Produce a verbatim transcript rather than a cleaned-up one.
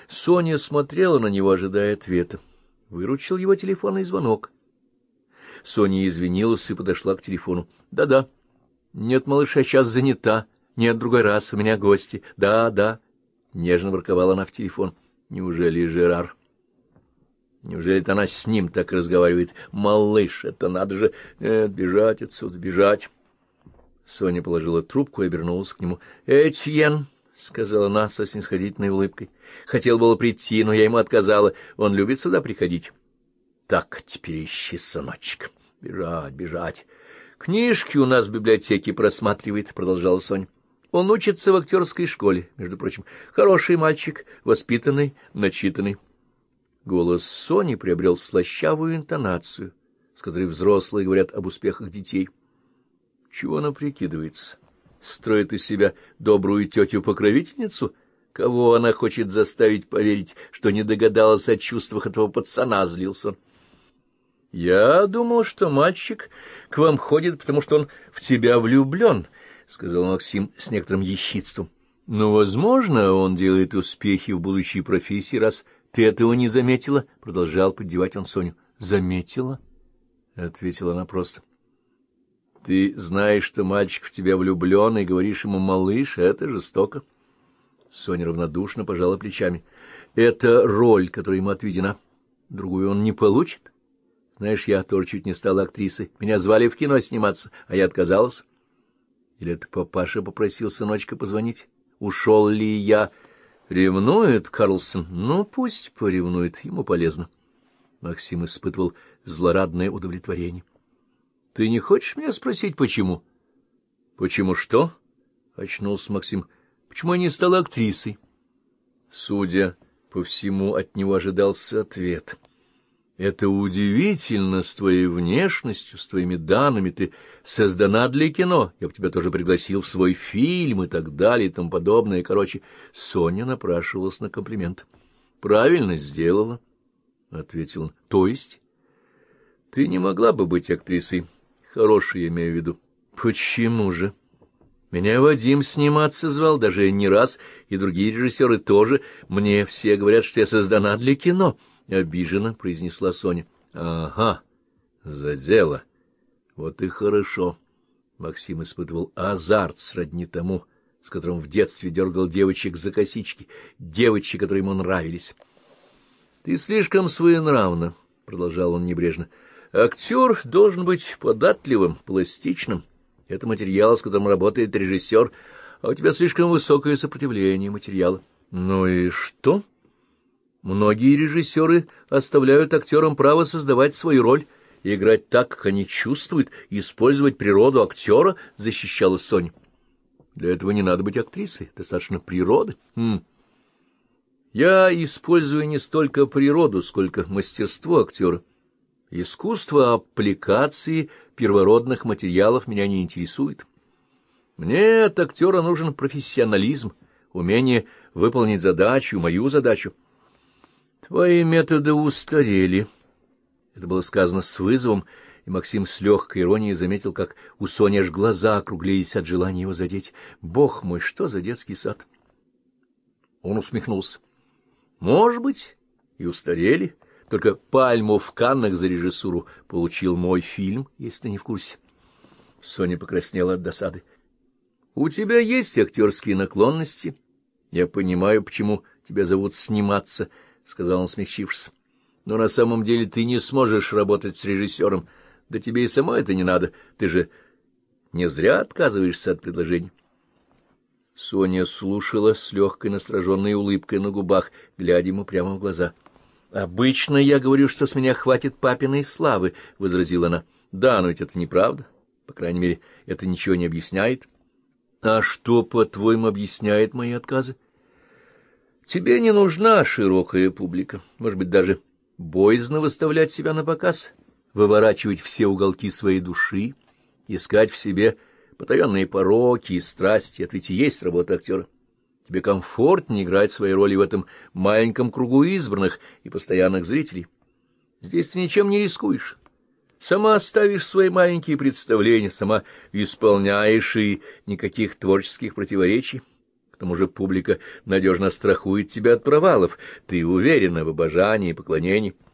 Соня смотрела на него, ожидая ответа. Выручил его телефонный звонок. Соня извинилась и подошла к телефону. «Да-да. Нет, малыша, сейчас занята. Нет, другой раз, у меня гости. Да, да». Нежно ворковала она в телефон. Неужели Жерар? Неужели это она с ним так разговаривает? Малыш, это надо же... Нет, бежать отсюда, бежать. Соня положила трубку и обернулась к нему. «Этьен», — сказала она со снисходительной улыбкой. «Хотел было прийти, но я ему отказала. Он любит сюда приходить». «Так, теперь ищи, сыночек. Бежать, бежать. Книжки у нас в библиотеке просматривает», — продолжала Соня. «Он учится в актерской школе, между прочим. Хороший мальчик, воспитанный, начитанный». Голос Сони приобрел слащавую интонацию, с которой взрослые говорят об успехах детей. Чего она прикидывается? Строит из себя добрую тетю-покровительницу? Кого она хочет заставить поверить, что не догадалась о чувствах этого пацана, злился? «Я думал, что мальчик к вам ходит, потому что он в тебя влюблен», — сказал Максим с некоторым ехидством. «Но, возможно, он делает успехи в будущей профессии, раз ты этого не заметила», — продолжал поддевать он Соню. «Заметила?» — ответила она просто. «Ты знаешь, что мальчик в тебя влюблен, и говоришь ему «малыш», это жестоко». Соня равнодушно пожала плечами. «Это роль, которая ему отведена. Другую он не получит. Знаешь, я тоже чуть не стала актрисой. Меня звали в кино сниматься, а я отказалась. Или это папаша попросил сыночка позвонить? Ушел ли я? Ревнует Карлсон? Ну, пусть поревнует, ему полезно». Максим испытывал злорадное удовлетворение. «Ты не хочешь меня спросить, почему?» «Почему что?» — очнулся Максим. «Почему я не стала актрисой?» Судя по всему, от него ожидался ответ. «Это удивительно с твоей внешностью, с твоими данными. Ты создана для кино. Я бы тебя тоже пригласил в свой фильм и так далее и тому подобное. Короче, Соня напрашивалась на комплимент». «Правильно сделала», — ответил он. «То есть?» «Ты не могла бы быть актрисой. Хорошей, я имею в виду». «Почему же? Меня Вадим сниматься звал, даже не раз, и другие режиссеры тоже. Мне все говорят, что я создана для кино». — обиженно произнесла Соня. — Ага, за дело. Вот и хорошо. Максим испытывал азарт сродни тому, с которым в детстве дергал девочек за косички, девочек, которые ему нравились. — Ты слишком своенравна, — продолжал он небрежно. — Актер должен быть податливым, пластичным. Это материал, с которым работает режиссер, а у тебя слишком высокое сопротивление материала. — Ну и что? — Многие режиссеры оставляют актерам право создавать свою роль и играть так, как они чувствуют, использовать природу актера, — защищала Соня. Для этого не надо быть актрисой, достаточно природы. Хм. Я использую не столько природу, сколько мастерство актера. Искусство аппликации первородных материалов меня не интересует. Мне от актера нужен профессионализм, умение выполнить задачу, мою задачу. «Твои методы устарели». Это было сказано с вызовом, и Максим с легкой иронией заметил, как у Сони аж глаза округлились от желания его задеть. «Бог мой, что за детский сад?» Он усмехнулся. «Может быть, и устарели. Только пальму в Каннах за режиссуру получил мой фильм, если ты не в курсе». Соня покраснела от досады. «У тебя есть актерские наклонности. Я понимаю, почему тебя зовут сниматься», — сказал он, смягчившись. — Но на самом деле ты не сможешь работать с режиссером. Да тебе и самой это не надо. Ты же не зря отказываешься от предложений. Соня слушала с легкой настороженной улыбкой на губах, глядя ему прямо в глаза. — Обычно я говорю, что с меня хватит папиной славы, — возразила она. — Да, но ведь это неправда. По крайней мере, это ничего не объясняет. — А что, по-твоему, объясняет мои отказы? — Тебе не нужна широкая публика, может быть, даже боязно выставлять себя на показ, выворачивать все уголки своей души, искать в себе потаенные пороки и страсти. Это ведь и есть работа актера. Тебе комфортнее играть свои роли в этом маленьком кругу избранных и постоянных зрителей. Здесь ты ничем не рискуешь. Сама ставишь свои маленькие представления, сама исполняешь, и никаких творческих противоречий. К тому же публика надежно страхует тебя от провалов. Ты уверена в обожании и поклонении.